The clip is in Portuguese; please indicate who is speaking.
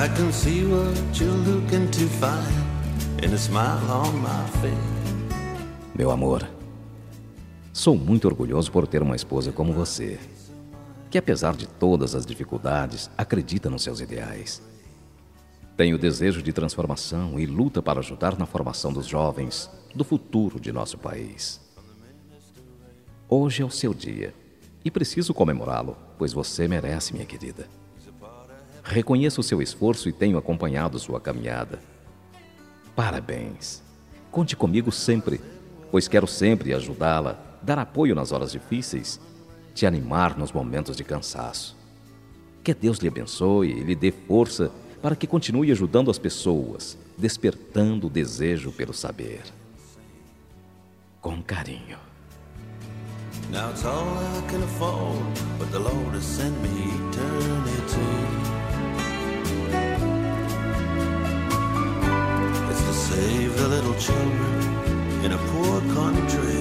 Speaker 1: I can see what you're looking to find in a smile on my face.
Speaker 2: Meu amor, sou muito orgulhoso por ter uma esposa como você, que apesar de todas as dificuldades, acredita nos seus ideais. Tem o desejo de transformação e luta para ajudar na formação dos jovens do futuro de nosso país. Hoje é o seu dia e preciso comemorá-lo, pois você merece, minha querida. Reconheço o seu esforço e tenho acompanhado sua caminhada. Parabéns. Conte comigo sempre, pois quero sempre ajudá-la, dar apoio nas horas difíceis, te animar nos momentos de cansaço. Que Deus lhe abençoe e lhe dê força para que continue ajudando as pessoas, despertando o desejo pelo saber. Com carinho.
Speaker 1: Now it's all I can afford, but the Lord has sent me eternity. It's to save the little children in a poor country